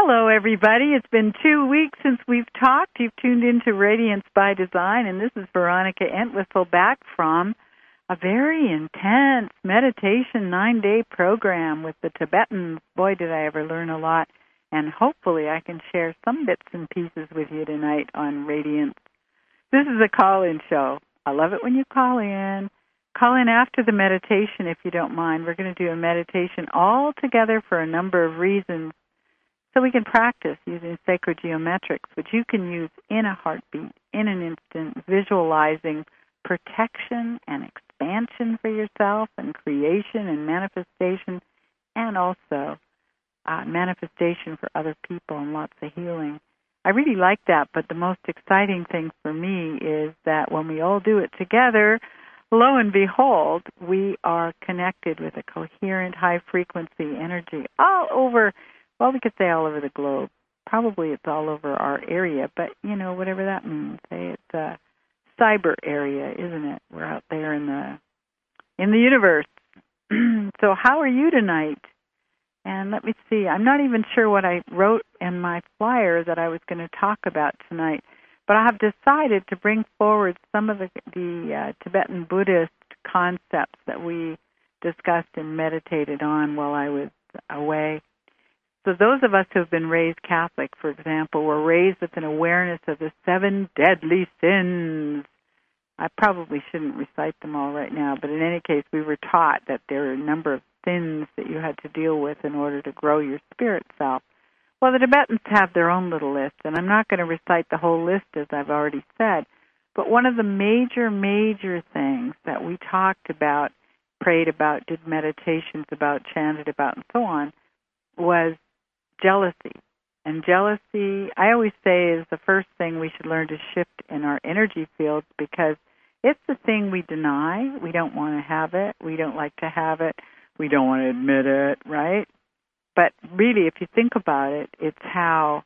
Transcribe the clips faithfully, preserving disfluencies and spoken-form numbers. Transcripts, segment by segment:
Hello, everybody. It's been two weeks since we've talked. You've tuned into Radiance by Design, and this is Veronica Entwistle back from a very intense meditation nine-day program with the Tibetans. Boy, did I ever learn a lot, and hopefully I can share some bits and pieces with you tonight on Radiance. This is a call-in show. I love it when you call in. Call in after the meditation if you don't mind. We're going to do a meditation all together for a number of reasons, so we can practice using sacred geometrics, which you can use in a heartbeat, in an instant, visualizing protection and expansion for yourself and creation and manifestation, and also uh, manifestation for other people and lots of healing. I really like that, but the most exciting thing for me is that when we all do it together, lo and behold, we are connected with a coherent, high-frequency energy all over. Well, we could say all over the globe. Probably it's all over our area, but, you know, whatever that means. Say it's a cyber area, isn't it? We're out there in the in the universe. So how are you tonight? And let me see. I'm not even sure what I wrote in my flyer that I was going to talk about tonight, but I have decided to bring forward some of the, the uh, Tibetan Buddhist concepts that we discussed and meditated on while I was away. So those of us who have been raised Catholic, for example, were raised with an awareness of the seven deadly sins. I probably shouldn't recite them all right now, but in any case, we were taught that there are a number of sins that you had to deal with in order to grow your spirit self. Well, the Tibetans have their own little list, and I'm not going to recite the whole list, as I've already said, but one of the major, major things that we talked about, prayed about, did meditations about, chanted about, and so on, was jealousy. And jealousy, I always say, is the first thing we should learn to shift in our energy fields, because it's the thing we deny. We don't want to have it. We don't like to have it. We don't want to admit it, right? But really, if you think about it, it's how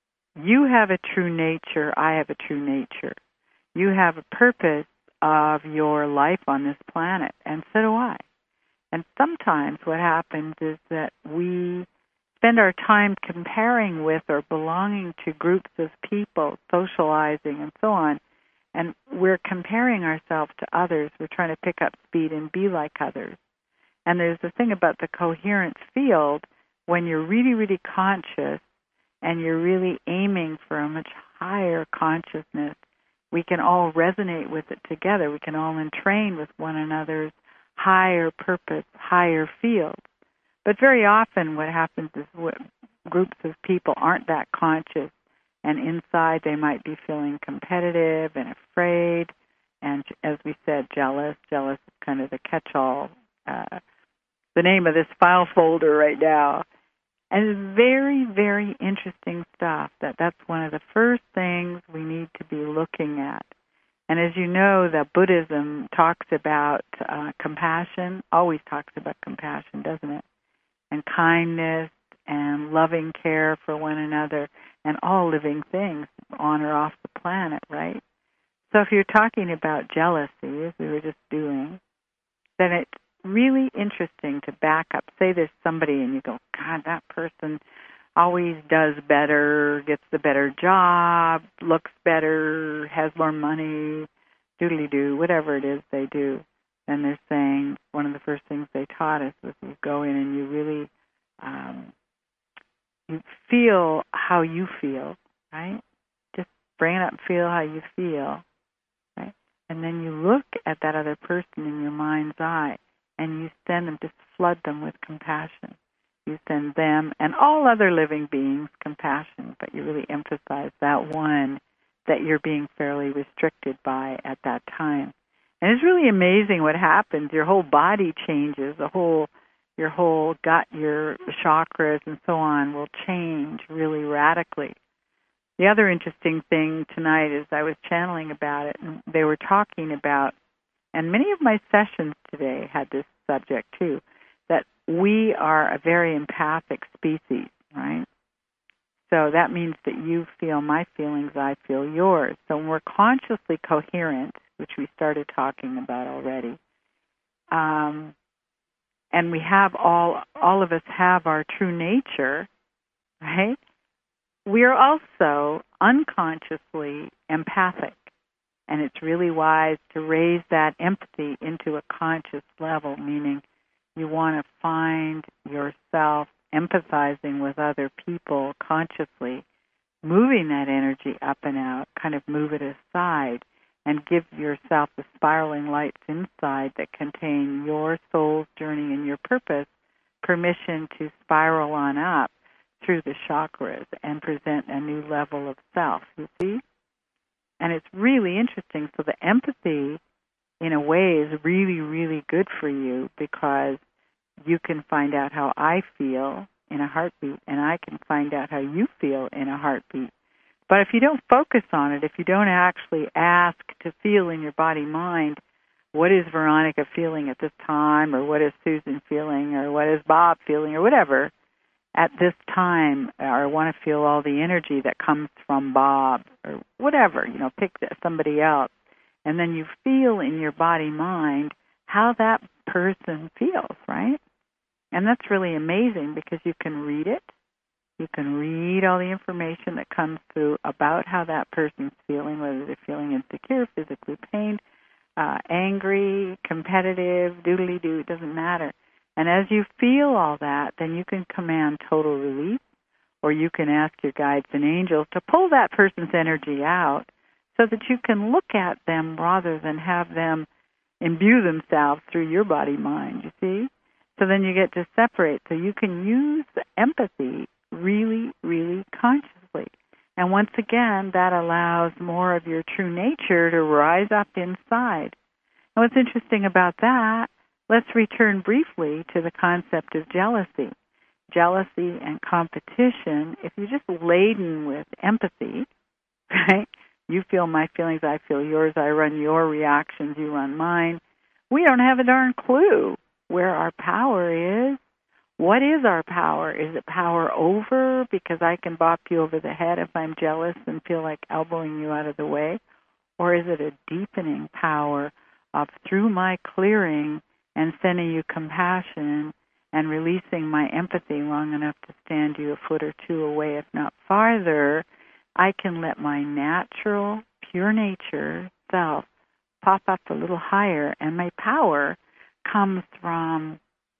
you have a true nature, I have a true nature. You have a purpose of your life on this planet, and so do I. And sometimes what happens is that we spend our time comparing with or belonging to groups of people, socializing and so on, and we're comparing ourselves to others. We're trying to pick up speed and be like others. And there's the thing about the coherent field, when you're really, really conscious and you're really aiming for a much higher consciousness, we can all resonate with it together. We can all entrain with one another's higher purpose, higher field. But very often what happens is what groups of people aren't that conscious, and inside they might be feeling competitive and afraid, and as we said, jealous. Jealous is kind of the catch-all, uh, the name of this file folder right now. And it's very, very interesting stuff. That that's one of the first things we need to be looking at. And as you know, that Buddhism talks about uh, compassion, always talks about compassion, doesn't it? And kindness and loving care for one another and all living things on or off the planet, right? So if you're talking about jealousy, as we were just doing, then it's really interesting to back up. Say there's somebody and you go, God, that person always does better, gets the better job, looks better, has more money, doodly-doo, whatever it is they do. And they're saying one of the first things they taught us was you go in and you really um, you feel how you feel, right? Just bring it up and feel how you feel, right? And then you look at that other person in your mind's eye and you send them, just flood them with compassion. You send them and all other living beings compassion, but you really emphasize that one that you're being fairly restricted by at that time. And it's really amazing what happens. Your whole body changes. The whole, your whole gut, your chakras, and so on will change really radically. The other interesting thing tonight is I was channeling about it, and they were talking about, and many of my sessions today had this subject too, that we are a very empathic species, right? So that means that you feel my feelings, I feel yours. So when we're consciously coherent, which we started talking about already, um, and we have all, all of us have our true nature, right? we are also unconsciously empathic. And it's really wise to raise that empathy into a conscious level, meaning you want to find yourself empathizing with other people consciously, moving that energy up and out, kind of move it aside, and give yourself the spiraling lights inside that contain your soul's journey and your purpose permission to spiral on up through the chakras and present a new level of self, you see? And it's really interesting. So the empathy, in a way, is really, really good for you because you can find out how I feel in a heartbeat, and I can find out how you feel in a heartbeat. But if you don't focus on it, if you don't actually ask to feel in your body-mind, what is Veronica feeling at this time, or what is Susan feeling, or what is Bob feeling, or whatever, at this time, or I want to feel all the energy that comes from Bob, or whatever, you know, pick somebody else. And then you feel in your body-mind how that person feels, right? And that's really amazing because you can read it. You can read all the information that comes through about how that person's feeling, whether they're feeling insecure, physically pained, uh, angry, competitive, doodly-doo, it doesn't matter. And as you feel all that, then you can command total release, or you can ask your guides and angels to pull that person's energy out so that you can look at them rather than have them imbue themselves through your body-mind, you see? So then you get to separate. So you can use the empathy really, really consciously. And once again, that allows more of your true nature to rise up inside. And what's interesting about that, let's return briefly to the concept of jealousy. Jealousy and competition, if you're just laden with empathy, right? You feel my feelings, I feel yours, I run your reactions, you run mine. We don't have a darn clue where our power is. What is our power? Is it power over because I can bop you over the head if I'm jealous and feel like elbowing you out of the way? Or is it a deepening power of through my clearing and sending you compassion and releasing my empathy long enough to stand you a foot or two away, if not farther, I can let my natural, pure nature self pop up a little higher, and my power comes from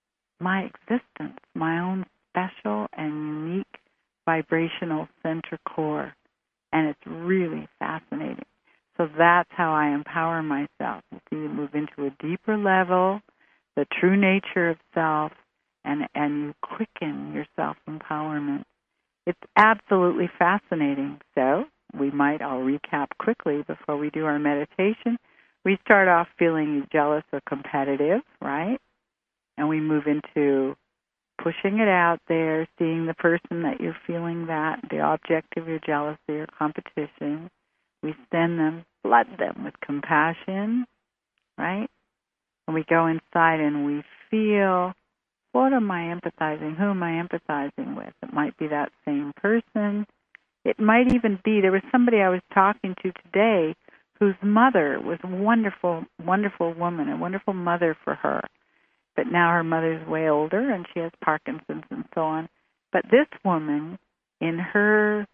my existence, my own special and unique vibrational center core. And it's really fascinating. So that's how I empower myself. You see, you move into a deeper level, the true nature of self, and, and you quicken your self-empowerment. It's absolutely fascinating. So we might, I'll recap quickly before we do our meditation. We start off feeling jealous or competitive, right? And we move into pushing it out there, seeing the person that you're feeling that, the object of your jealousy or competition. We send them, flood them with compassion, right? And we go inside and we feel, what am I empathizing? Who am I empathizing with? It might be that same person. It might even be, there was somebody I was talking to today whose mother was a wonderful, wonderful woman, a wonderful mother for her. But now her mother's way older and she has Parkinson's and so on. But this woman, in her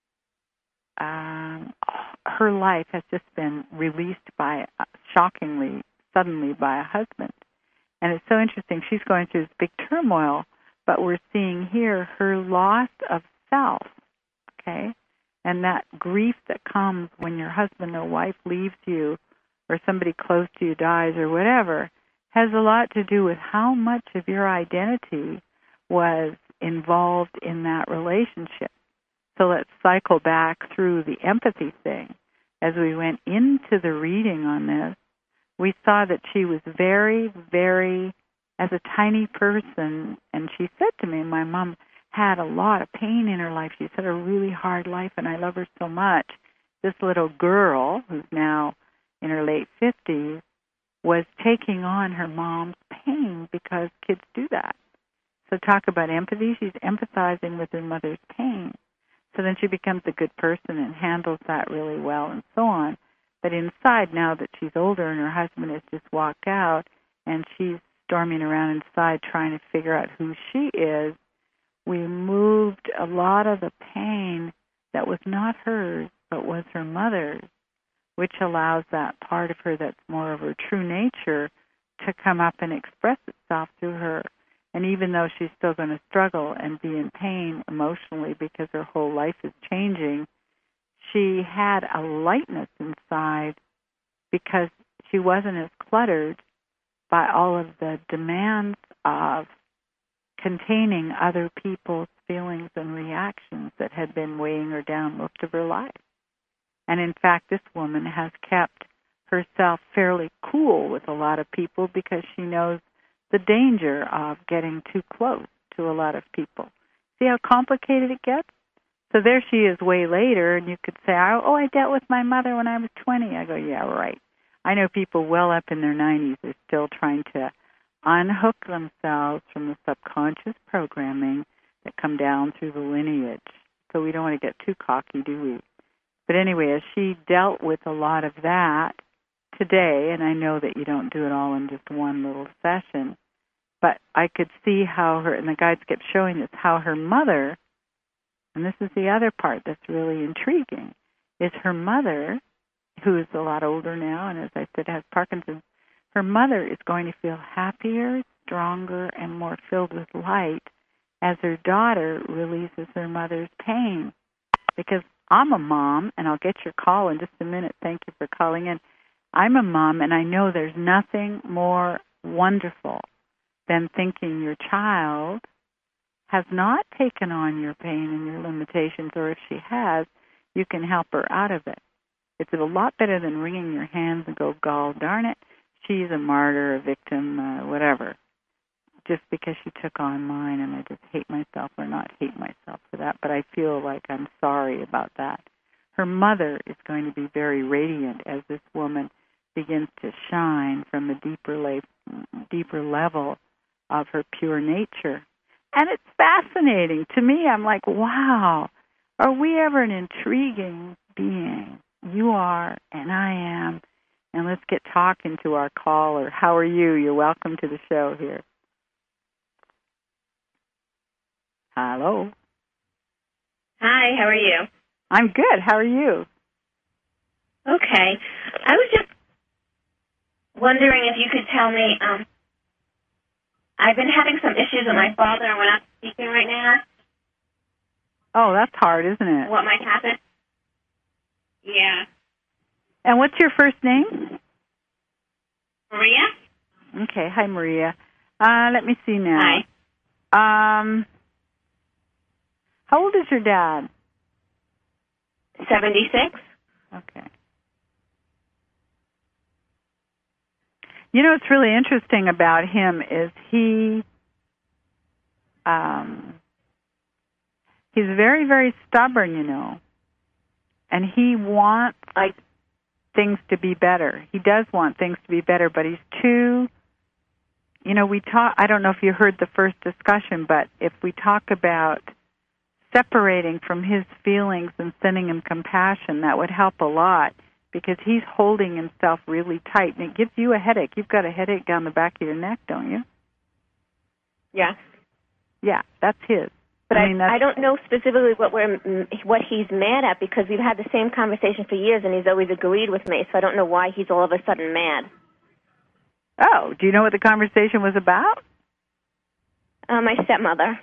um, her life has just been released by, uh, shockingly, suddenly by a husband. And it's so interesting. She's going through this big turmoil, but we're seeing here her loss of self, okay? And that grief that comes when your husband or wife leaves you or somebody close to you dies or whatever has a lot to do with how much of your identity was involved in that relationship. So let's cycle back through the empathy thing. As we went into the reading on this, we saw that she was very, very, as a tiny person, and she said to me, my mom had a lot of pain in her life. She's had a really hard life, and I love her so much. This little girl, who's now in her late fifties, was taking on her mom's pain because kids do that. So talk about empathy. She's empathizing with her mother's pain. So then she becomes a good person and handles that really well and so on. But inside, now that she's older and her husband has just walked out and she's storming around inside trying to figure out who she is, we moved a lot of the pain that was not hers, but was her mother's, which allows that part of her that's more of her true nature to come up and express itself through her. And even though she's still going to struggle and be in pain emotionally because her whole life is changing, she had a lightness inside because she wasn't as cluttered by all of the demands of containing other people's feelings and reactions that had been weighing her down most of her life. And in fact, this woman has kept herself fairly cool with a lot of people because she knows the danger of getting too close to a lot of people. See how complicated it gets? So there she is way later, and you could say, oh, I dealt with my mother when I was twenty. I go, yeah, right. I know people well up in their nineties are still trying to unhook themselves from the subconscious programming that come down through the lineage. So we don't want to get too cocky, do we? But anyway, as she dealt with a lot of that today, and I know that you don't do it all in just one little session, but I could see how her, and the guides kept showing us, how her mother, and this is the other part that's really intriguing, is her mother, who is a lot older now, and as I said, has Parkinson's, her mother is going to feel happier, stronger, and more filled with light as her daughter releases her mother's pain. Because I'm a mom, and I'll get your call in just a minute. Thank you for calling in. I'm a mom, and I know there's nothing more wonderful than thinking your child has not taken on your pain and your limitations, or if she has, you can help her out of it. It's a lot better than wringing your hands and go, gall darn it, she's a martyr, a victim, uh, whatever, just because she took on mine, and I just hate myself, or not hate myself for that, but I feel like I'm sorry about that. Her mother is going to be very radiant as this woman begins to shine from a deeper, la- deeper level of her pure nature. And it's fascinating. To me, I'm like, wow, are we ever an intriguing being? You are, and I am. And let's get talking to our caller. How are you? You're welcome to the show here. Hello. Hi, how are you? I'm good. How are you? Okay. I was just wondering if you could tell me, um, I've been having some issues with my father, and we're not speaking right now. Oh, that's hard, isn't it? What might happen? Yeah. And what's your first name? Maria? Okay. Hi, Maria. Uh, let me see now. Hi. Um, how old is your dad? seventy-six. Okay. You know what's really interesting about him is he um, he's very, very stubborn, you know, and he wants I, things to be better. He does want things to be better, but he's too, you know, we talk, I don't know if you heard the first discussion, but if we talk about separating from his feelings and sending him compassion, that would help a lot, because he's holding himself really tight, and it gives you a headache. You've got a headache down the back of your neck, don't you? yeah. Yeah, that's his. But I I, mean, that's, I don't know specifically what we're what he's mad at, because we've had the same conversation for years, and he's always agreed with me, so I don't know why he's all of a sudden mad. Oh, do you know what the conversation was about? Uh, my stepmother.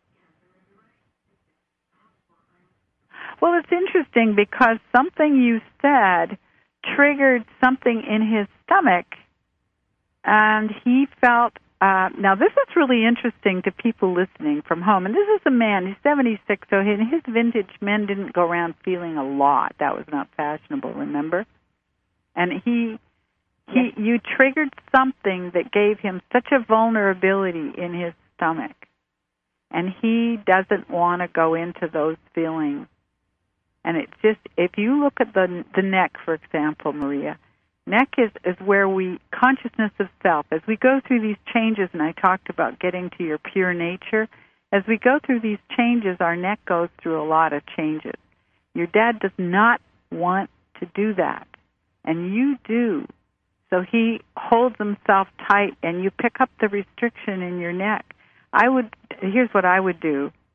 Well, it's interesting because something you said triggered something in his stomach, and he felt, uh, now this is really interesting to people listening from home, and this is a man, he's seventy-six, so in his vintage, men didn't go around feeling a lot. That was not fashionable, remember? And he, he, Yes. you triggered something that gave him such a vulnerability in his stomach, and he doesn't want to go into those feelings. And it's just, if you look at the the neck, for example, Maria, neck is, is where we, consciousness of self, as we go through these changes, and I talked about getting to your pure nature, as we go through these changes, our neck goes through a lot of changes. Your dad does not want to do that, and you do. So he holds himself tight, and you pick up the restriction in your neck. I would, here's what I would do.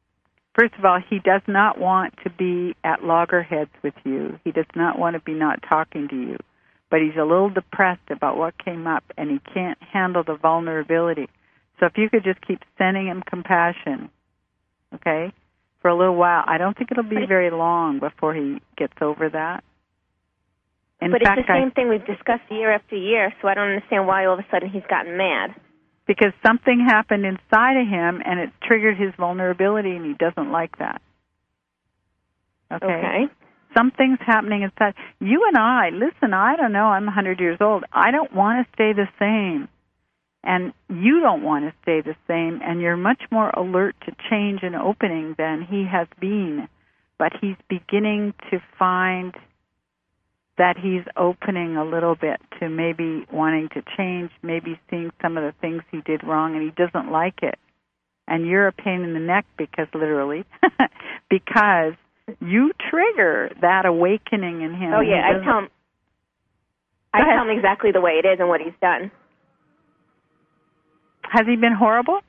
First of all, he does not want to be at loggerheads with you. He does not want to be not talking to you. But he's a little depressed about what came up, and he can't handle the vulnerability. So if you could just keep sending him compassion, okay, for a little while. I don't think it'll be very long before he gets over that. In but fact, it's the same I, thing we've discussed year after year, so I don't understand why all of a sudden he's gotten mad. Because something happened inside of him, and it triggered his vulnerability, and he doesn't like that. Okay? Okay. Something's happening inside. You and I, listen, I don't know, I'm one hundred years old. I don't want to stay the same. And you don't want to stay the same, and you're much more alert to change and opening than he has been. But he's beginning to find that he's opening a little bit to maybe wanting to change, maybe seeing some of the things he did wrong, and he doesn't like it. And you're a pain in the neck because, literally, because you trigger that awakening in him. Oh, yeah, I tell him, I tell him exactly the way it is and what he's done. Has he been horrible?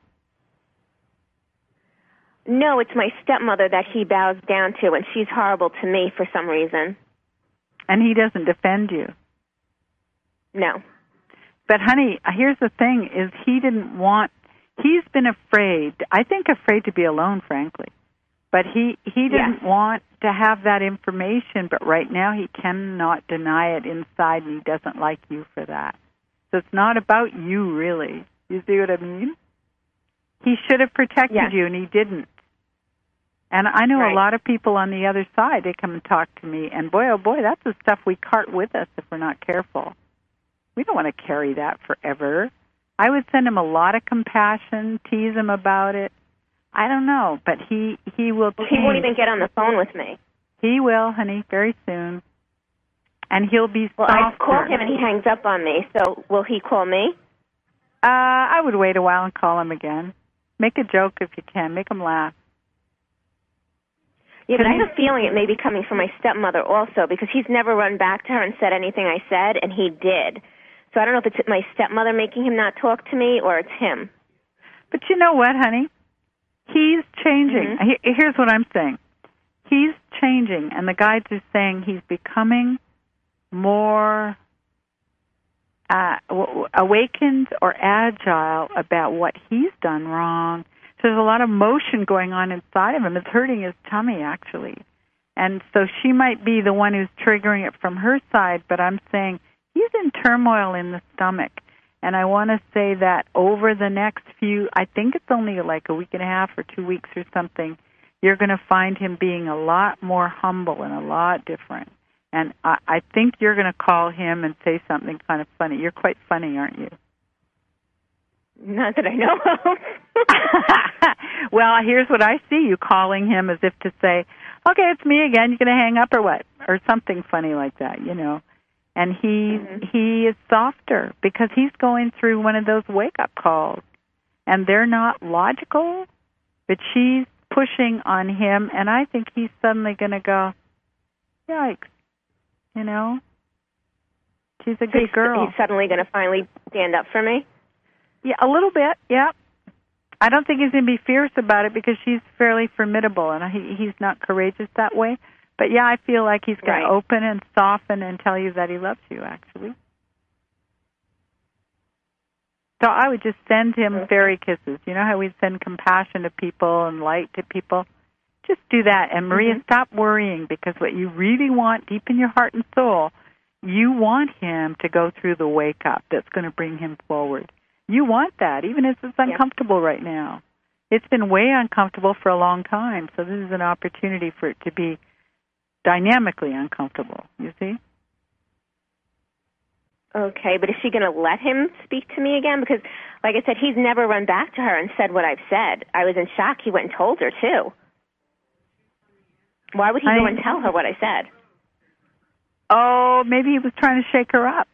No, it's my stepmother that he bows down to, and she's horrible to me for some reason. And he doesn't defend you? No. But, honey, here's the thing, is he didn't want, he's been afraid, I think afraid to be alone, frankly. But he, he didn't yes. want to have that information, but right now he cannot deny it inside, and he doesn't like you for that. So it's not about you, really. You see what I mean? He should have protected yes. you, and he didn't. And I know right. a lot of people on the other side, they come and talk to me, and boy, oh boy, that's the stuff we cart with us if we're not careful. We don't want to carry that forever. I would send him a lot of compassion, tease him about it. I don't know, but he, he will well, change. He won't even get on the phone with me. He will, honey, very soon. And he'll be well, softer. Well, I call him and he hangs up on me, so will he call me? Uh, I would wait a while and call him again. Make a joke if you can. Make him laugh. Yeah, but I have a feeling it may be coming from my stepmother also, because he's never run back to her and said anything I said, and he did. So I don't know if it's my stepmother making him not talk to me or it's him. But you know what, honey? He's changing. Mm-hmm. Here's what I'm saying. He's changing, and the guides are saying he's becoming more uh, awakened or agile about what he's done wrong. So there's a lot of motion going on inside of him. It's hurting his tummy, actually. And so she might be the one who's triggering it from her side, but I'm saying he's in turmoil in the stomach. And I want to say that over the next few, I think it's only like a week and a half or two weeks or something, you're going to find him being a lot more humble and a lot different. And I, I think you're going to call him and say something kind of funny. You're quite funny, aren't you? Not that I know of. Well, here's what I see. You calling him as if to say, okay, it's me again. You going to hang up or what? Or something funny like that, you know. And he mm-hmm. he is softer because he's going through one of those wake-up calls. And they're not logical, but she's pushing on him, and I think he's suddenly going to go, yikes, you know. She's a good he's, girl. He's suddenly going to finally stand up for me? Yeah, a little bit, yeah. I don't think he's going to be fierce about it because she's fairly formidable, and he, he's not courageous that way. But, yeah, I feel like he's going right. to open and soften and tell you that he loves you, actually. So I would just send him okay. fairy kisses. You know how we send compassion to people and light to people? Just do that. And, Maria, mm-hmm. stop worrying, because what you really want deep in your heart and soul, you want him to go through the wake-up that's going to bring him forward. You want that, even if it's uncomfortable yeah. right now. It's been way uncomfortable for a long time, so this is an opportunity for it to be dynamically uncomfortable, you see? Okay, but is she going to let him speak to me again? Because, like I said, he's never run back to her and said what I've said. I was in shock. He went and told her, too. Why would he I, go and tell her what I said? Oh, maybe he was trying to shake her up.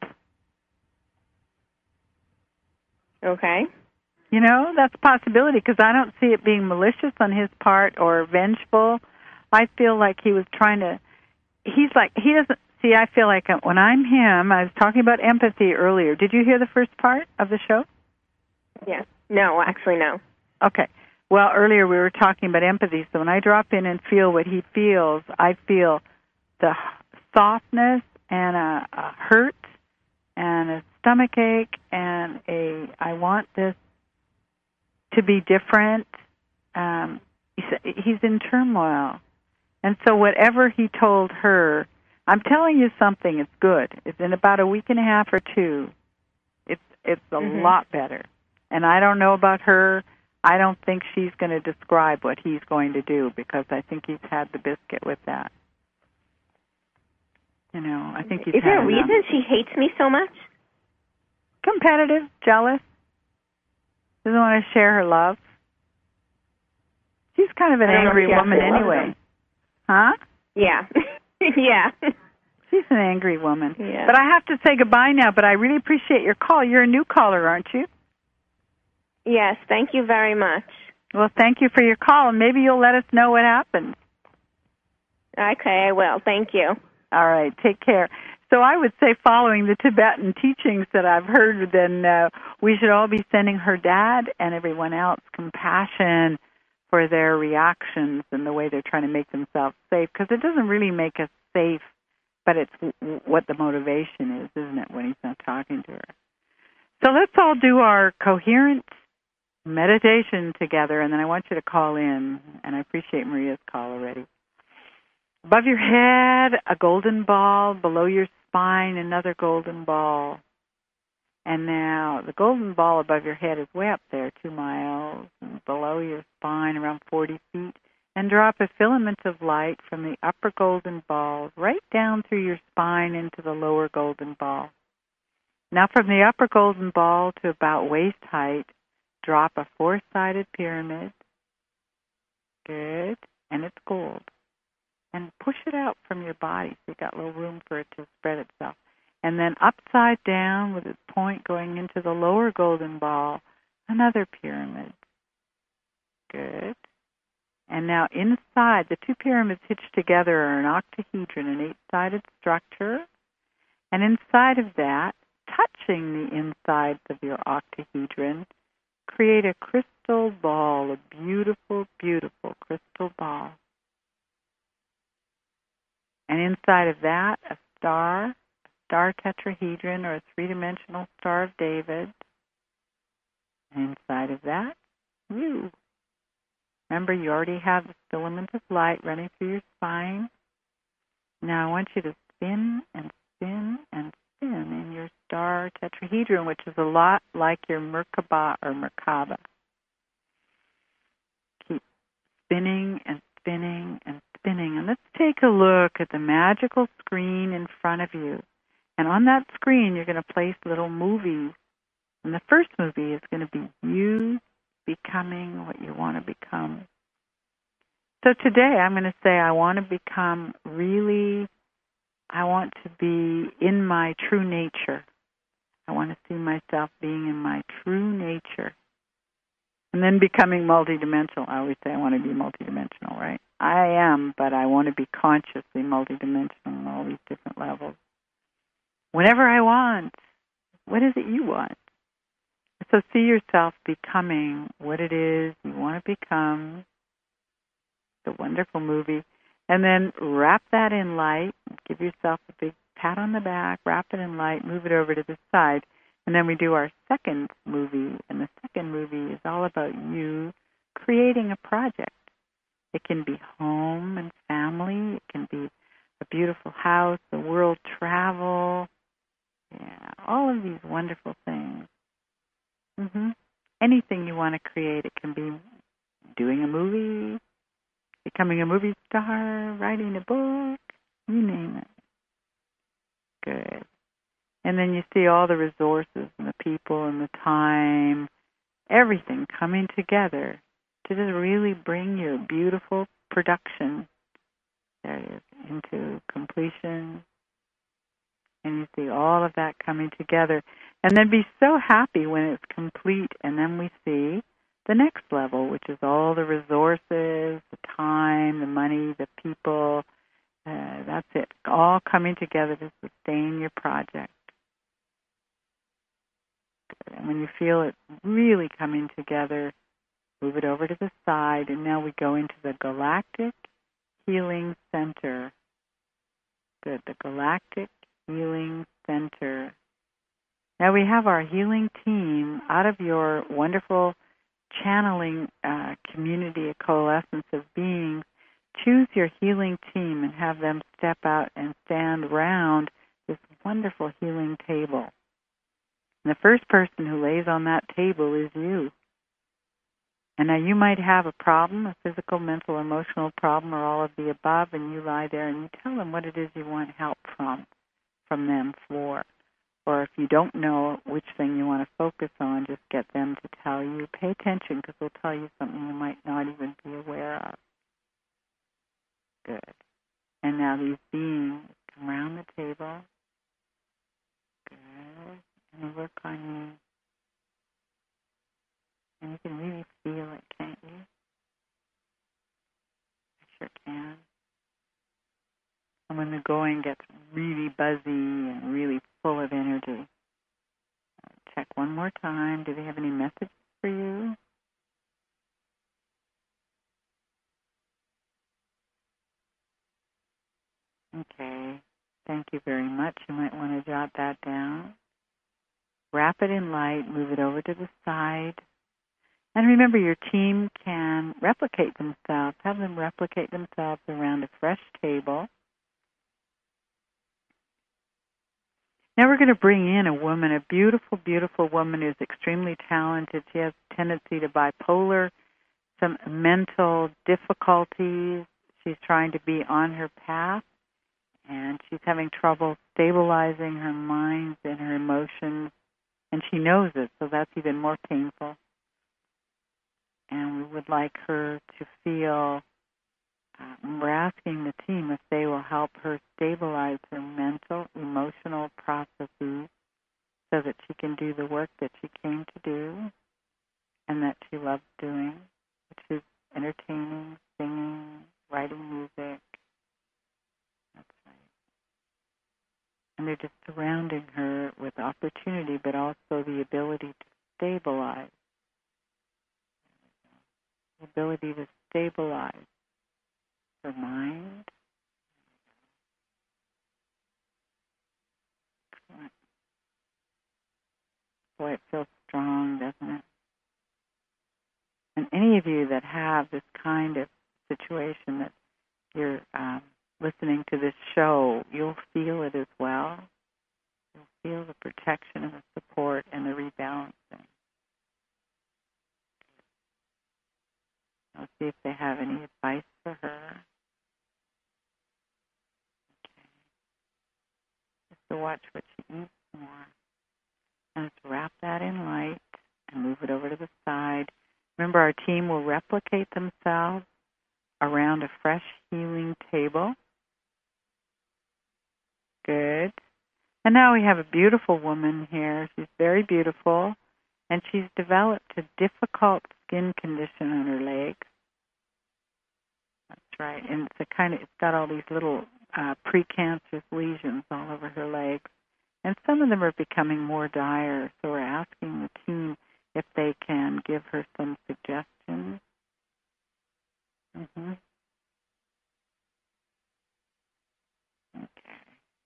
Okay. You know, that's a possibility, because I don't see it being malicious on his part or vengeful. I feel like he was trying to, he's like, he doesn't, see, I feel like when I'm him, I was talking about empathy earlier. Did you hear the first part of the show? Yeah. No, actually, no. Okay. Well, earlier we were talking about empathy, so when I drop in and feel what he feels, I feel the softness and a, a hurt and a stomach ache and a, I want this to be different. Um, he's, he's in turmoil. And so whatever he told her, I'm telling you something, it's good. It's in about a week and a half or two. It's, it's a mm-hmm. lot better. And I don't know about her. I don't think she's going to describe what he's going to do because I think he's had the biscuit with that. You know, I think he's Is had there a enough. reason she hates me so much? Competitive, jealous, doesn't want to share her love. She's kind of an angry woman anyway. Huh? Yeah. yeah. She's an angry woman. Yeah. But I have to say goodbye now, but I really appreciate your call. You're a new caller, aren't you? Yes, thank you very much. Well, thank you for your call, and maybe you'll let us know what happens. Okay, I will. Thank you. All right, take care. So I would say following the Tibetan teachings that I've heard, then uh, we should all be sending her dad and everyone else compassion for their reactions and the way they're trying to make themselves safe, because it doesn't really make us safe, but it's w- what the motivation is, isn't it, when he's not talking to her. So let's all do our coherent meditation together, and then I want you to call in, and I appreciate Maria's call already. Above your head, a golden ball. Below your spine, another golden ball. And now the golden ball above your head is way up there, two miles, and below your spine around forty feet. And drop a filament of light from the upper golden ball right down through your spine into the lower golden ball. Now from the upper golden ball to about waist height, drop a four-sided pyramid. Good. And it's gold. And push it out from your body so you've got a little room for it to spread itself. And then upside down with its point going into the lower golden ball, another pyramid. Good. And now inside, the two pyramids hitched together are an octahedron, an eight-sided structure. And inside of that, touching the insides of your octahedron, create a crystal ball, a beautiful, beautiful crystal ball. And inside of that, a star, a star tetrahedron, or a three-dimensional Star of David. And inside of that, you. Remember, you already have the filament of light running through your spine. Now I want you to spin and spin and spin in your star tetrahedron, which is a lot like your Merkaba or Merkaba. Keep spinning and spinning and spinning. And let's take a look at the magical screen in front of you. And on that screen, you're going to place little movies. And the first movie is going to be you becoming what you want to become. So today I'm going to say I want to become really, I want to be in my true nature. I want to see myself being in my true nature. And then becoming multidimensional. I always say I want to be multidimensional, right? I am, but I want to be consciously multidimensional on all these different levels. Whenever I want, what is it you want? So see yourself becoming what it is you want to become, the wonderful movie, and then wrap that in light, give yourself a big pat on the back, wrap it in light, move it over to the side, and then we do our second movie, and the second movie is all about you creating a project. It can be home and family, it can be a beautiful house, the world travel, yeah, all of these wonderful things. Mm-hmm. Anything you want to create. It can be doing a movie, becoming a movie star, writing a book, you name it. Good. And then you see all the resources and the people and the time, everything coming together to just really bring your beautiful production, there it is, into completion. And you see all of that coming together. And then be so happy when it's complete. And then we see the next level, which is all the resources, the time, the money, the people. Uh, that's it. All coming together to sustain your project. And when you feel it really coming together, Move it over to the side, and now we go into the Galactic Healing Center. Good, the Galactic Healing Center. Now we have our healing team out of your wonderful channeling uh, community, a coalescence of beings. Choose your healing team and have them step out and stand around this wonderful healing table. And the first person who lays on that table is you. And now you might have a problem, a physical, mental, emotional problem, or all of the above, and you lie there and you tell them what it is you want help from, from them for. Or if you don't know which thing you want to focus on, just get them to tell you. Pay attention, because they'll tell you something you might not even be aware of. Good. And now these beings come around the table. Good. And they work on you. And you can really feel it, can't you? I sure can. And when the going gets really buzzy and really full of energy, check one more time. Do they have any messages for you? Okay. Thank you very much. You might want to jot that down. Wrap it in light. Move it over to the side. And remember, your team can replicate themselves. Have them replicate themselves around a fresh table. Now we're going to bring in a woman, a beautiful, beautiful woman who's extremely talented. She has a tendency to bipolar, some mental difficulties. She's trying to be on her path, and she's having trouble stabilizing her mind and her emotions, and she knows it, so that's even more painful. And we would like her to feel, um, we're asking the team if they will help her stabilize her mental, emotional processes so that she can do the work that she came to do and that she loves doing, which is entertaining, singing, writing music. That's right. And they're just surrounding her with opportunity, but also the ability to stabilize. The ability to stabilize her mind. Boy, it feels strong, doesn't it? And any of you that have this kind of situation that you're um, listening to this show, you'll feel it as well. You'll feel the protection and the support and the rebalancing. I'll see if they have any advice for her. Okay. Just to watch what she eats more. And let's wrap that in light and move it over to the side. Remember, our team will replicate themselves around a fresh healing table. Good. And now we have a beautiful woman here. She's very beautiful, and she's developed a difficult skin condition on her legs. That's right. And it's a kind of, it's got all these little uh, precancerous lesions all over her legs. And some of them are becoming more dire, so we're asking the team if they can give her some suggestions. Mm-hmm. Okay.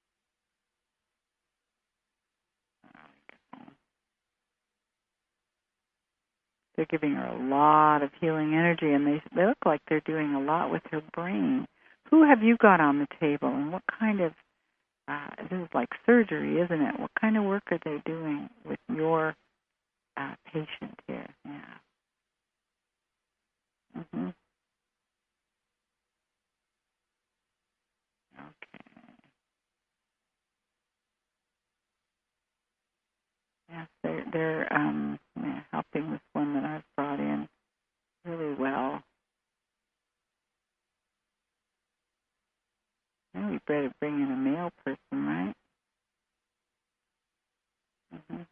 They're giving her a lot of healing energy, and they, they look like they're doing a lot with her brain. Who have you got on the table, and what kind of, uh, this is like surgery, isn't it? What kind of work are they doing with your uh, patient here? Yeah. Mm-hmm. Okay. Yes, they're, they're um, yeah, helping this one that I've brought in really well. Now we better bring in a male person, right? Mm-hmm.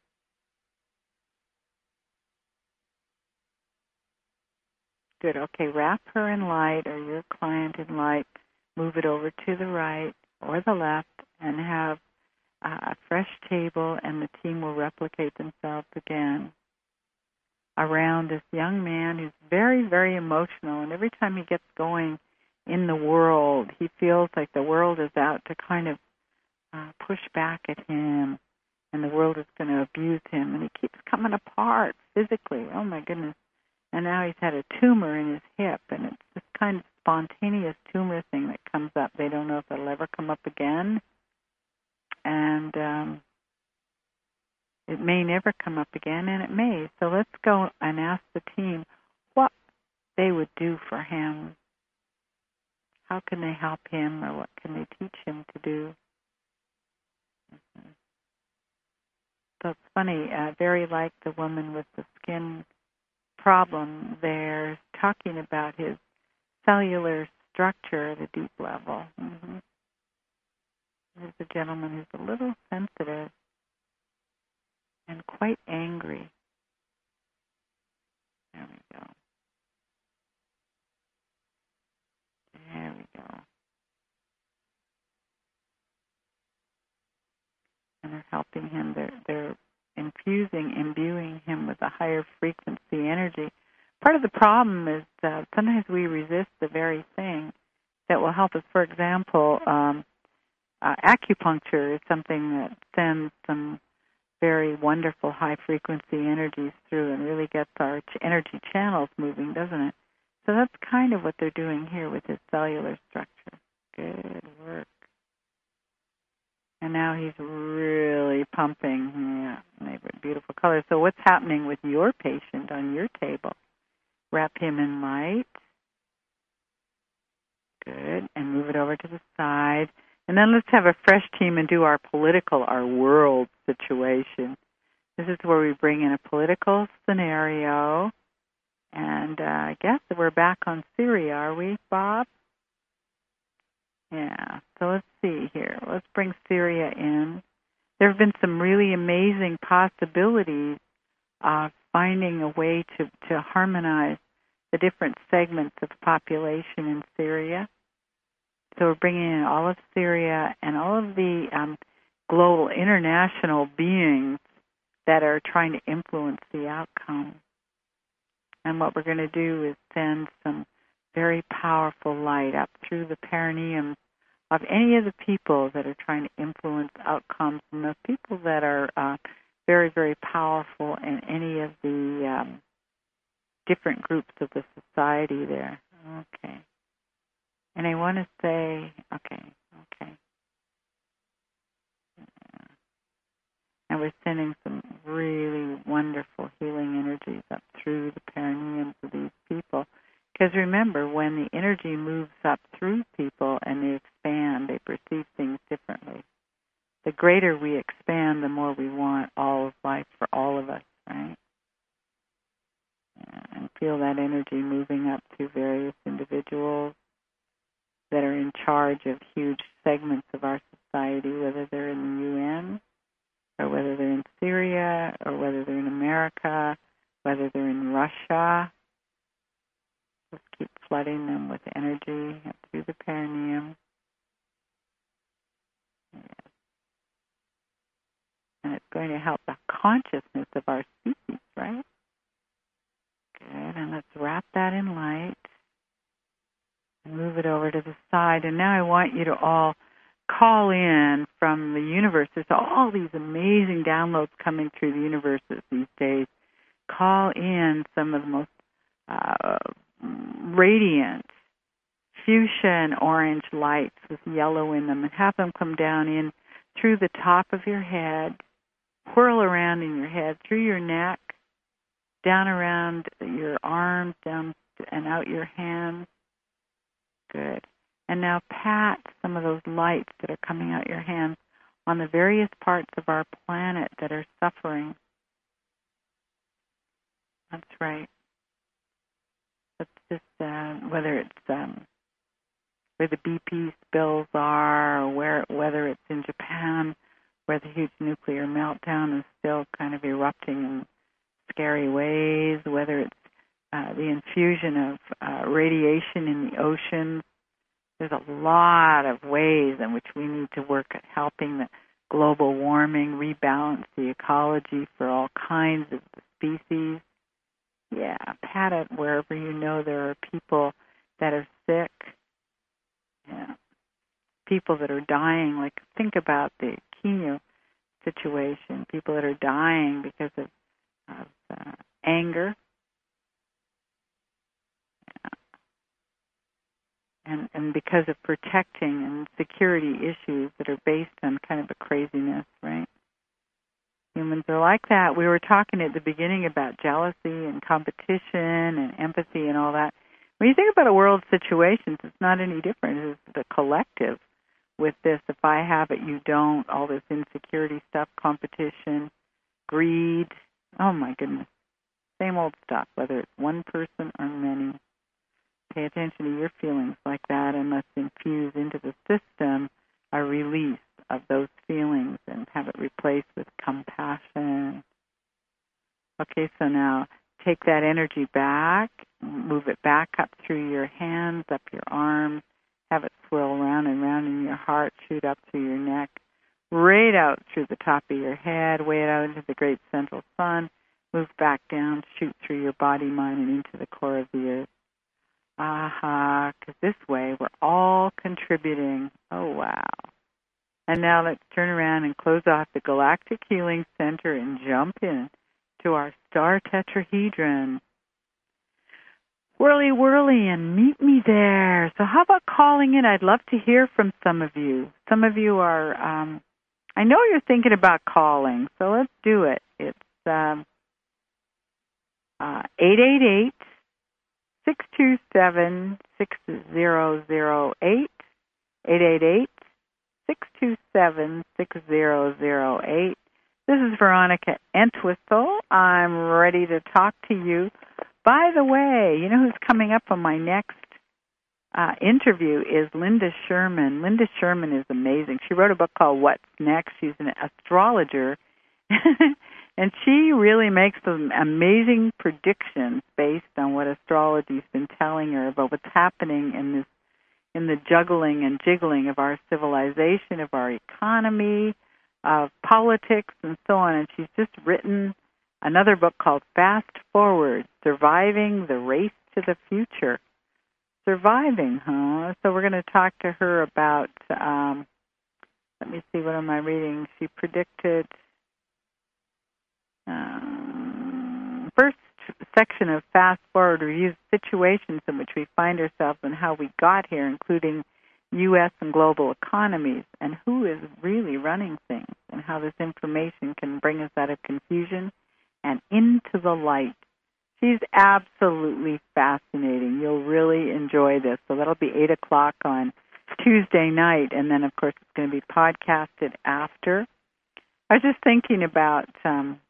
Good. Okay, wrap her in light, or your client in light. Move it over to the right or the left, and have uh, a fresh table, and the team will replicate themselves again around this young man who's very, very emotional. And every time he gets going in the world, he feels like the world is out to kind of uh, push back at him, and the world is going to abuse him. And he keeps coming apart physically. Oh, my goodness. And now he's had a tumor in his hip, and it's this kind of spontaneous tumor thing that comes up. They don't know if it'll ever come up again. And um, it may never come up again, and it may. So let's go and ask the team what they would do for him. How can they help him, or what can they teach him to do? Mm-hmm. So it's funny, uh, very like the woman with the skin problem, they're talking about his cellular structure at a deep level. Mm-hmm. There's a gentleman who's a little sensitive and quite angry. There we go. There we go. And they're helping him. They're, they're infusing, imbuing him with a higher frequency energy. Part of the problem is that sometimes we resist the very thing that will help us. For example, um, uh, acupuncture is something that sends some very wonderful high-frequency energies through and really gets our ch- energy channels moving, doesn't it? So that's kind of what they're doing here with his cellular structure. Good work. And now he's really pumping. Yeah, neighborhood, beautiful color. So what's happening with your patient on your table? Wrap him in light. Good. And move it over to the side. And then let's have a fresh team and do our political, our world situation. This is where we bring in a political scenario. And uh, I guess we're back on Syria, are we, Bob? Yeah. So let's see here. Let's bring Syria in. There have been some really amazing possibilities of finding a way to, to harmonize the different segments of population in Syria. So we're bringing in all of Syria and all of the um, global international beings that are trying to influence the outcome. And what we're going to do is send some very powerful light up through the perineum of any of the people that are trying to influence outcomes, and the people that are uh, very, very powerful in any of the um, different groups of the society there. Okay. And I want to say, okay, okay. Yeah. And we're sending some really wonderful healing energies up through the perineums of these people. Because remember, when the energy moves up through people and they expand, they perceive things differently. The greater we expand, the more we want all of life for all of us, right? Yeah, and feel that energy moving up to various individuals that are in charge of huge segments of our society, whether they're in the U N or whether they're in Syria or whether they're in America, whether they're in Russia. Just keep flooding them with energy up through the perineum. Yes. And it's going to help the consciousness of our species, right? Good. And let's wrap that in light. Move it over to the side. And now I want you to all call in from the universe. There's all these amazing downloads coming through the universe these days. Call in some of the most uh, radiant fuchsia and orange lights with yellow in them, and have them come down in through the top of your head, whirl around in your head, through your neck, down around your arms, down and out your hands. Good. And now pat some of those lights that are coming out your hands on the various parts of our planet that are suffering. That's right. Let's just, uh, whether it's um, where the B P spills are, or where, whether it's in Japan, where the huge nuclear meltdown is still kind of erupting in scary ways, whether it's uh, the infusion of uh, radiation in the oceans. There's a lot of ways in which we need to work at helping the global warming, rebalance the ecology for all kinds of the species. Yeah, pat it wherever you know there are people that are sick. Yeah. People that are dying. Like, think about the chemo situation. People that are dying because of, of uh, anger. And, and because of protecting and security issues that are based on kind of a craziness, right? Humans are like that. We were talking at the beginning about jealousy and competition and empathy and all that. When you think about a world situations, it's not any different. It's the collective with this. If I have it, you don't. All this insecurity stuff, competition, greed. Oh, my goodness. Same old stuff, whether it's one person or many. Pay attention to your feelings like that, and let's infuse into the system a release of those feelings and have it replaced with compassion. Okay, so now take that energy back, move it back up through your hands, up your arms, have it swirl around and round in your heart, shoot up through your neck, right out through the top of your head, way out into the great central sun, move back down, shoot through your body, mind, and into the core of the earth. Aha, because this way we're all contributing. Oh, wow. And now let's turn around and close off the Galactic Healing Center and jump in to our star tetrahedron. Whirly, whirly, and meet me there. So how about calling in? I'd love to hear from some of you. Some of you are, um, I know you're thinking about calling, so let's do it. It's um, uh, eight eight eight, six two seven, six zero zero eight, eight eight eight, six two seven, six zero zero eight. This is Veronica Entwistle. I'm ready to talk to you. By the way, you know who's coming up on my next uh, interview is Linda Sherman. Linda Sherman is amazing. She wrote a book called What's Next. She's an astrologer, and she really makes some amazing predictions based on what astrology's been telling her about what's happening in this, in the juggling and jiggling of our civilization, of our economy, of politics, and so on. And she's just written another book called Fast Forward, Surviving the Race to the Future. Surviving, huh? So we're going to talk to her about, um, let me see, what am I reading? She predicted, um, first section of Fast Forward reviews situations in which we find ourselves and how we got here, including U S and global economies, and who is really running things, and how this information can bring us out of confusion and into the light. She's absolutely fascinating. You'll really enjoy this. So that'll be eight o'clock on Tuesday night, and then, of course, it's going to be podcasted after. I was just thinking about um,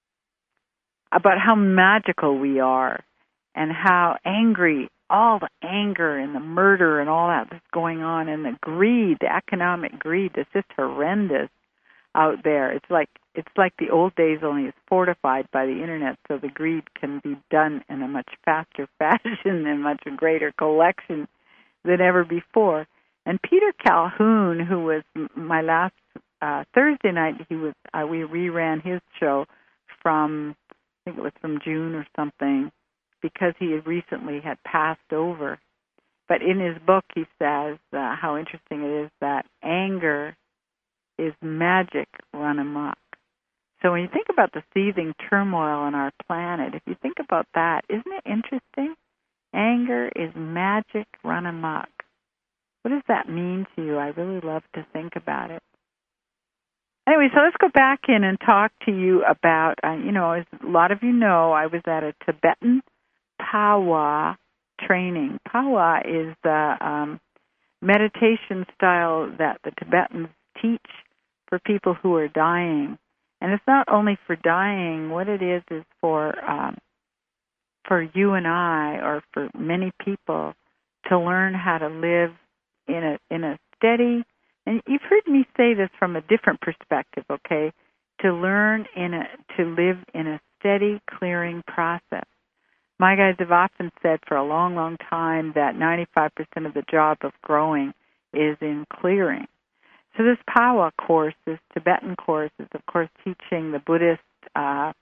about how magical we are and how angry, all the anger and the murder and all that that's going on, and the greed, the economic greed that's just horrendous out there. It's like it's like the old days, only it's fortified by the internet, so the greed can be done in a much faster fashion and much greater collection than ever before. And Peter Calhoun, who was my last uh, Thursday night, he was uh, we reran his show from, I think it was from June or something, because he had recently had passed over. But in his book, he says uh, how interesting it is that anger is magic run amok. So when you think about the seething turmoil on our planet, if you think about that, isn't it interesting? Anger is magic run amok. What does that mean to you? I really love to think about it. Anyway, so let's go back in and talk to you about, uh, you know, as a lot of you know, I was at a Tibetan Pawa training. Pawa is the um, meditation style that the Tibetans teach for people who are dying. And it's not only for dying. What it is is for um, for you and I, or for many people, to learn how to live in a in a steady. And you've heard me say this from a different perspective, okay? To learn in a to live in a steady clearing process. My guys have often said for a long, long time that ninety-five percent of the job of growing is in clearing. So this Pawa course, this Tibetan course, is of course teaching the Buddhist uh,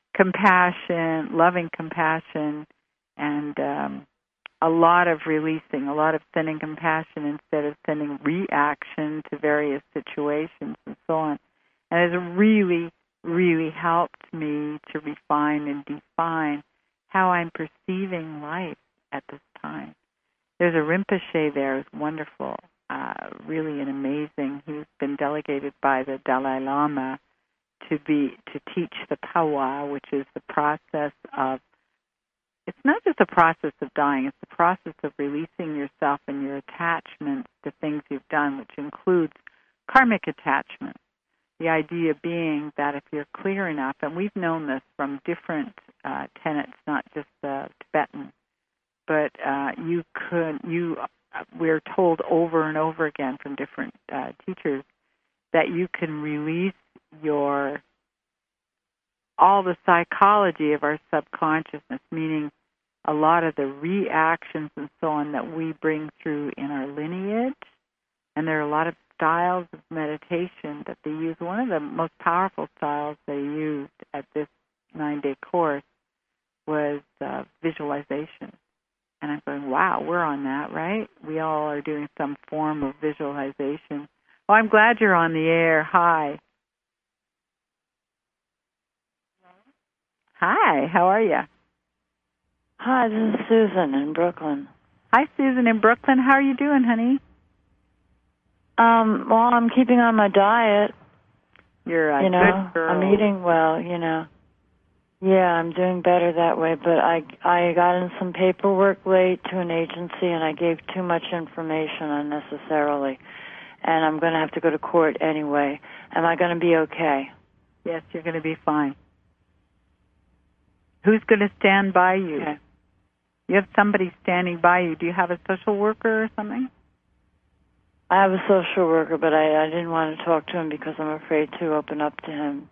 compassion, loving compassion, and um, a lot of releasing, a lot of sending compassion instead of sending reaction to various situations and so on. And it has really, really helped me to refine and define how I'm perceiving life at this time. There's a Rinpoche there who's wonderful, uh, really an amazing. He's been delegated by the Dalai Lama to be to teach the Pawa, which is the process of, it's not just the process of dying, it's the process of releasing yourself and your attachments to things you've done, which includes karmic attachment. The idea being that if you're clear enough, and we've known this from different uh, tenets, not just the Tibetan, but uh, you could, you, uh, we're told over and over again from different uh, teachers that you can release your, all the psychology of our subconsciousness, meaning a lot of the reactions and so on that we bring through in our lineage. And there are a lot of styles of meditation that they use. One of the most powerful styles they used at this nine-day course was uh, visualization. And I'm going, wow, we're on that, right? We all are doing some form of visualization. Well, I'm glad you're on the air. Hi. Hi, how are you? Hi, this is Susan in Brooklyn. Hi, Susan in Brooklyn. How are you doing, honey? Um, well, I'm keeping on my diet. You're a you know, good girl. I'm eating well, you know. Yeah, I'm doing better that way, but I I got in some paperwork late to an agency and I gave too much information unnecessarily. And I'm going to have to go to court anyway. Am I going to be okay? Yes, you're going to be fine. Who's going to stand by you? Okay. You have somebody standing by you. Do you have a social worker or something? I have a social worker, but I, I didn't want to talk to him because I'm afraid to open up to him.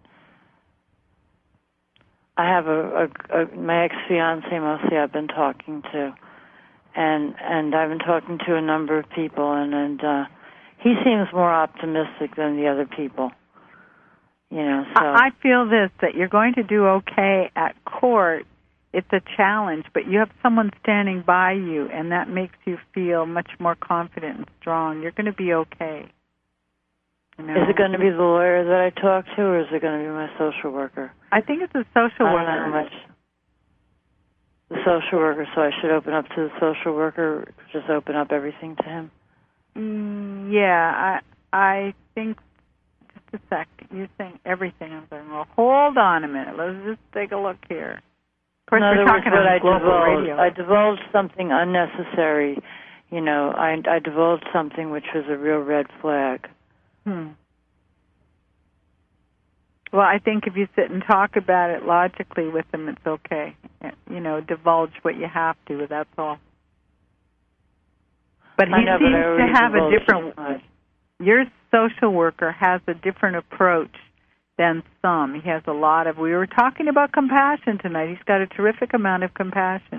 I have a, a, a my ex-fiancé mostly I've been talking to, and and I've been talking to a number of people, and and uh, he seems more optimistic than the other people. You know, so I, I feel this, that you're going to do okay at court. It's a challenge, but you have someone standing by you, and that makes you feel much more confident and strong. You're going to be okay. You know? Is it going to be the lawyer that I talk to, or is it going to be my social worker? I think it's a social I worker. don't know how much. The social worker, so I should open up to the social worker, just open up everything to him? Mm, yeah, I I think, just a sec, you're saying everything. I'm going, well, hold on a minute. Let's just take a look here. Of course, In we're other talking words, what on I global divulged, radio. I divulged something unnecessary. You know, I, I divulged something which was a real red flag. Hmm. Well, I think if you sit and talk about it logically with them, it's okay. You know, divulge what you have to, that's all. But he I know, seems but I already to have a divulged different... so much. Your social worker has a different approach than some. He has a lot of... We were talking about compassion tonight. He's got a terrific amount of compassion.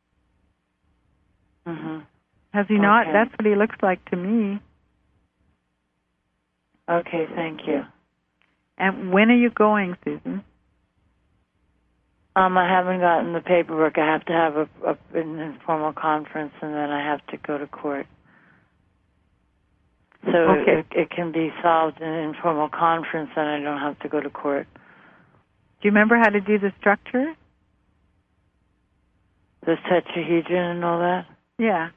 Mm-hmm. Has he not? Okay. That's what he looks like to me. Okay, thank you. And when are you going, Susan? Um, I haven't gotten the paperwork. I have to have a, a, an informal conference, and then I have to go to court. So Okay. it, it can be solved in an informal conference, and I don't have to go to court. Do you remember how to do the structure? The tetrahedron and all that? Yeah.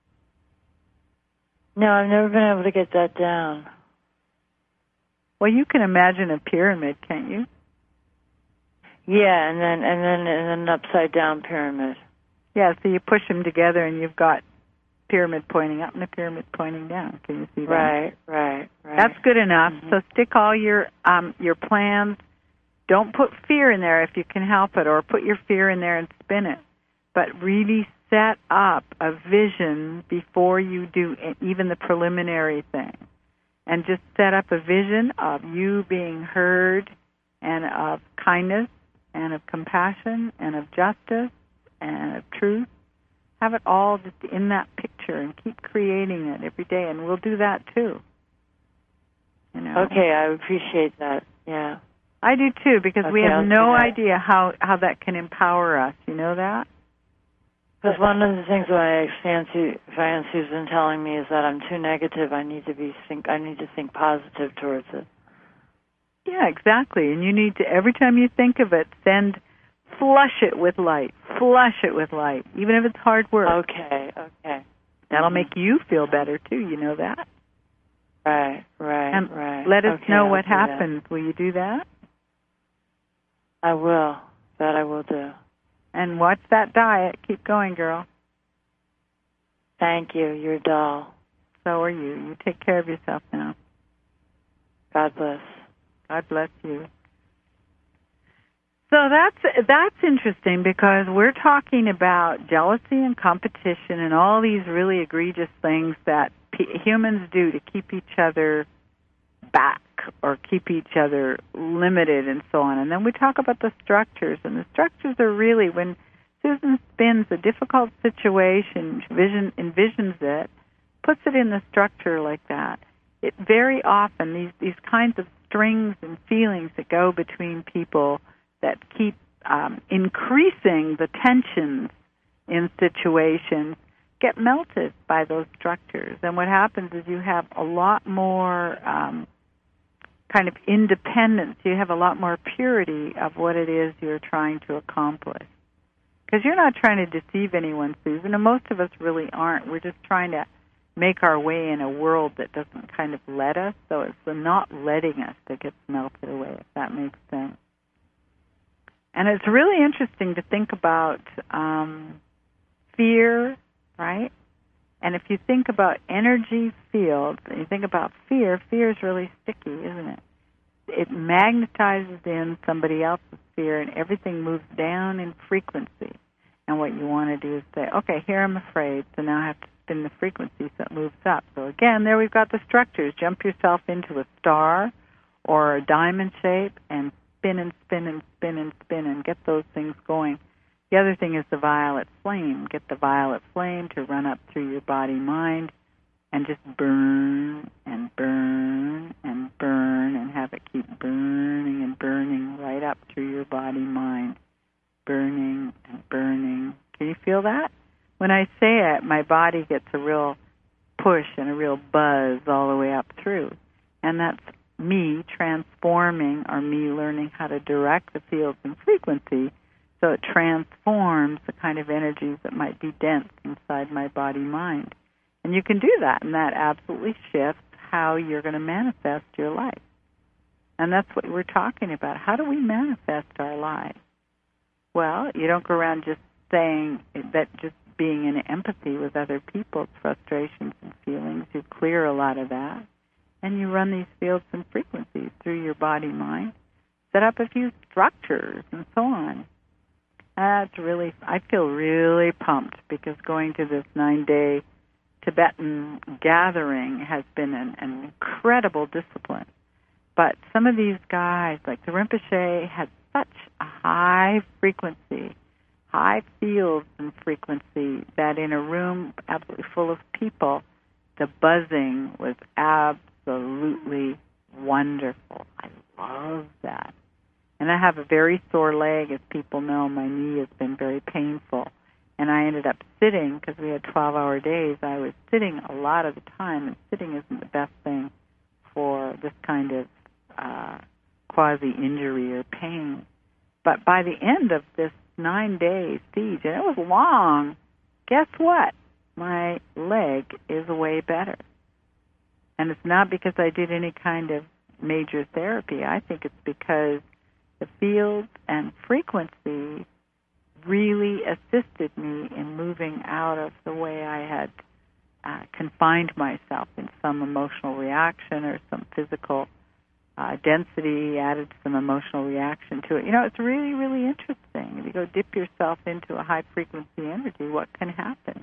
No, I've never been able to get that down. Well, you can imagine a pyramid, can't you? Yeah, and then and then and then an upside down pyramid. Yeah, so you push them together and you've got pyramid pointing up and a pyramid pointing down. Can you see that? Right, right, right. That's good enough. Mm-hmm. So stick all your um your plans. Don't put fear in there if you can help it, or put your fear in there and spin it. But really set up a vision before you do even the preliminary thing. And just set up a vision of you being heard, and of kindness, and of compassion, and of justice, and of truth. Have it all just in that picture, and keep creating it every day, and we'll do that too. You know? Okay, I appreciate that. Yeah. I do too, because okay, we have I'll no idea how, how that can empower us. You know that? Because one of the things that I fancy, Fancy's been telling me is that I'm too negative. I need to be think. I need to think positive towards it. Yeah, exactly. And you need to, every time you think of it, send, flush it with light. Flush it with light, even if it's hard work. Okay, okay. That'll mm-hmm. make you feel better too. You know that? Right, right, and right. Let us okay, know I'll what do that. happens. Will you do that? I will. That I will do. And watch that diet. Keep going, girl. Thank you. You're a doll. So are you. You take care of yourself now. God bless. God bless you. So that's that's interesting, because we're talking about jealousy and competition and all these really egregious things that p- humans do to keep each other back or keep each other limited and so on. And then we talk about the structures, and the structures are really, when Susan spins a difficult situation, vision envisions it, puts it in the structure like that. It very often, these, these kinds of strings and feelings that go between people that keep um, increasing the tensions in situations get melted by those structures. And what happens is you have a lot more um, kind of independence. You have a lot more purity of what it is you're trying to accomplish. Because you're not trying to deceive anyone, Susan, and most of us really aren't. We're just trying to make our way in a world that doesn't kind of let us. So it's the not letting us that gets melted away, if that makes sense. And it's really interesting to think about um, fear, right? And if you think about energy fields, and you think about fear, fear is really sticky, isn't it? It magnetizes in somebody else's fear, and everything moves down in frequency. And what you want to do is say, okay, here I'm afraid, so now I have to spin the frequency so it moves up. So again, there we've got the structures. Jump yourself into a star or a diamond shape and spin and spin and spin and spin and get those things going. The other thing is the violet flame. Get the violet flame to run up through your body, mind, and just burn and burn and burn and have it keep burning and burning right up through your body, mind. Burning and burning. Can you feel that? When I say it, my body gets a real push and a real buzz all the way up through. And that's me transforming, or me learning how to direct the fields and frequency so it transforms the kind of energies that might be dense inside my body-mind. And you can do that, and that absolutely shifts how you're going to manifest your life. And that's what we're talking about. How do we manifest our lives? Well, you don't go around just saying that, just being in empathy with other people's frustrations and feelings. You clear a lot of that, and you run these fields and frequencies through your body-mind, set up a few structures, and so on. That's really, I feel really pumped, because going to this nine-day Tibetan gathering has been an, an incredible discipline. But some of these guys, like the Rinpoche, had such a high frequency, high fields and frequency, that in a room absolutely full of people, the buzzing was absolutely wonderful. I love that. And I have a very sore leg, as people know. My knee has been very painful. And I ended up sitting, because we had twelve-hour days. I was sitting a lot of the time, and sitting isn't the best thing for this kind of uh, quasi-injury or pain. But by the end of this nine-day siege, and it was long, guess what? My leg is way better. And it's not because I did any kind of major therapy. I think it's because the fields and frequency really assisted me in moving out of the way I had uh, confined myself in some emotional reaction or some physical uh, density, added some emotional reaction to it. You know, it's really, really interesting. If you go dip yourself into a high-frequency energy, what can happen?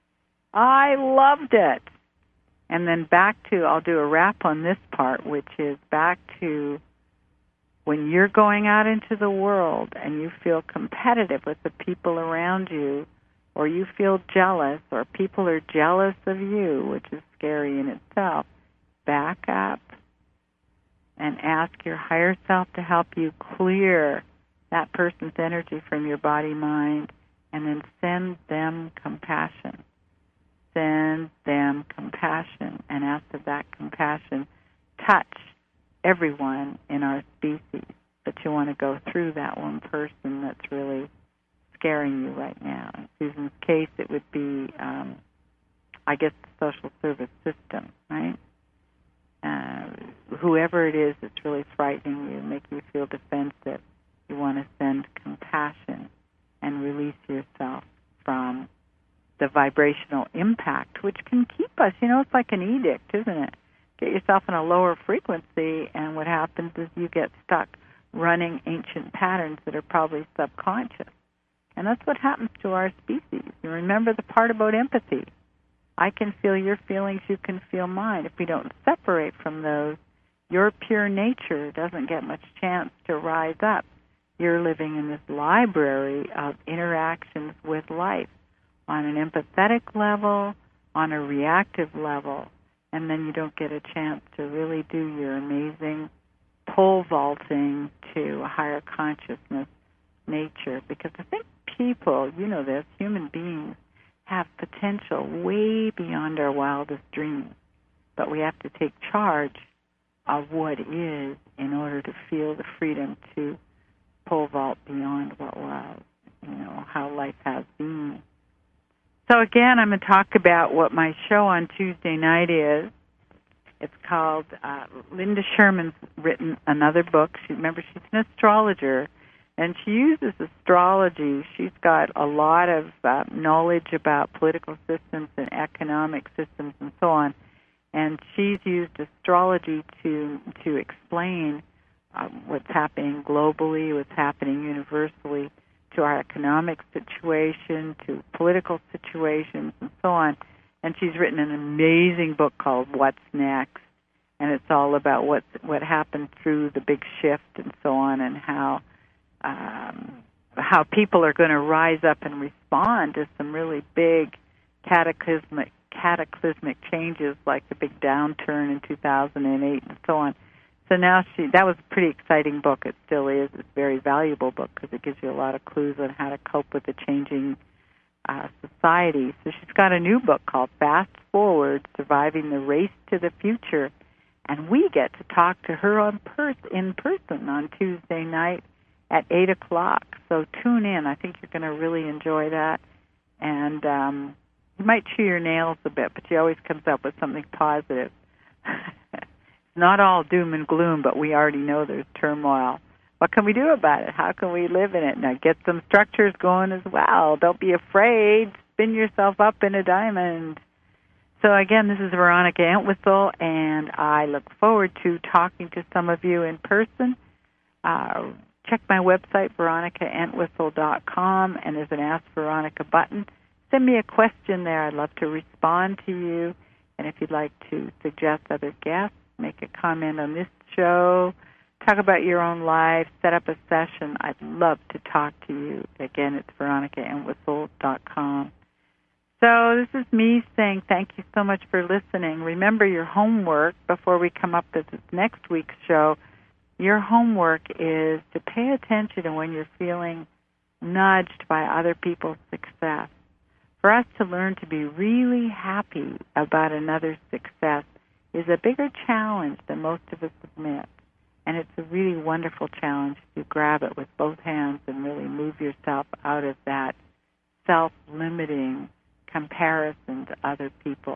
I loved it. And then back to, I'll do a wrap on this part, which is back to when you're going out into the world and you feel competitive with the people around you, or you feel jealous, or people are jealous of you, which is scary in itself, back up and ask ask your higher self to help you clear that person's energy from your body, mind, and then send them compassion. Send them compassion and ask that that compassion touch everyone in our species. But you want to go through that one person that's really scaring you right now. In Susan's case, it would be, um, I guess, the social service system, right? Uh, whoever it is that's really frightening you, make you feel defensive, you want to send compassion and release yourself from the vibrational impact, which can keep us, you know, it's like an edict, isn't it? Get yourself in a lower frequency, and what happens is you get stuck running ancient patterns that are probably subconscious. And that's what happens to our species. And remember the part about empathy. I can feel your feelings, you can feel mine. If we don't separate from those, your pure nature doesn't get much chance to rise up. You're living in this library of interactions with life on an empathetic level, on a reactive level, and then you don't get a chance to really do your amazing pole vaulting to a higher consciousness nature. Because I think people, you know this, human beings, have potential way beyond our wildest dreams. But we have to take charge of what is in order to feel the freedom to pole vault beyond what was, you know, how life has been. So again, I'm going to talk about what my show on Tuesday night is. It's called, uh, Linda Sherman's written another book. She, remember, she's an astrologer, and she uses astrology. She's got a lot of uh, knowledge about political systems and economic systems and so on, and she's used astrology to to explain uh, what's happening globally, what's happening universally, to our economic situation, to political situations, and so on. And she's written an amazing book called What's Next, and it's all about what what happened through the big shift and so on, and how um, how people are going to rise up and respond to some really big cataclysmic cataclysmic changes, like the big downturn in two thousand eight and so on. So now she, that was a pretty exciting book. It still is. It's a very valuable book because it gives you a lot of clues on how to cope with the changing uh, society. So she's got a new book called Fast Forward, Surviving the Race to the Future. And we get to talk to her on pers- in person on Tuesday night at eight o'clock. So tune in. I think you're going to really enjoy that. And um, you might chew your nails a bit, but she always comes up with something positive. Not all doom and gloom, but we already know there's turmoil. What can we do about it? How can we live in it? Now get some structures going as well. Don't be afraid. Spin yourself up in a diamond. So again, this is Veronica Entwistle, and I look forward to talking to some of you in person. Uh, check my website, veronica entwistle dot com, and there's an Ask Veronica button. Send me a question there. I'd love to respond to you. And if you'd like to suggest other guests, make a comment on this show, talk about your own life, set up a session, I'd love to talk to you. Again, it's veronica entwistle dot com. So this is me saying thank you so much for listening. Remember your homework before we come up with this next week's show. Your homework is to pay attention to when you're feeling nudged by other people's success. For us to learn to be really happy about another's success is a bigger challenge than most of us admit. And it's a really wonderful challenge to grab it with both hands and really move yourself out of that self-limiting comparison to other people.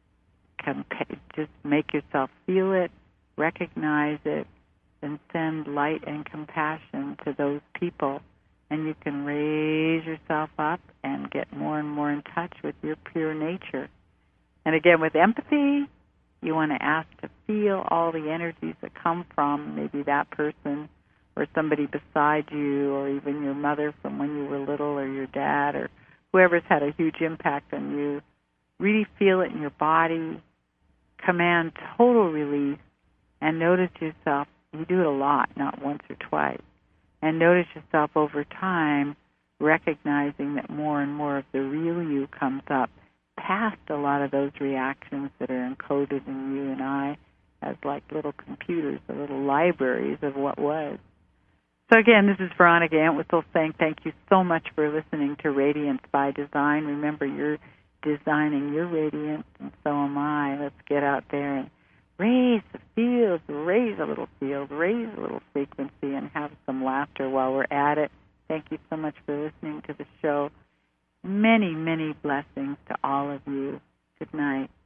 Compa- just make yourself feel it, recognize it, and send light and compassion to those people. And you can raise yourself up and get more and more in touch with your pure nature. And again, with empathy, you want to ask to feel all the energies that come from maybe that person or somebody beside you, or even your mother from when you were little, or your dad, or whoever's had a huge impact on you. Really feel it in your body. Command total release, and notice yourself. You do it a lot, not once or twice. And notice yourself over time recognizing that more and more of the real you comes up past a lot of those reactions that are encoded in you and I as like little computers, or little libraries of what was. So again, this is Veronica Entwistle saying thank you so much for listening to Radiance by Design. Remember, you're designing your radiance, and so am I. Let's get out there and raise the field, raise a little field, raise a little frequency, and have some laughter while we're at it. Thank you so much for listening to the show. Many, many blessings to all of you. Good night.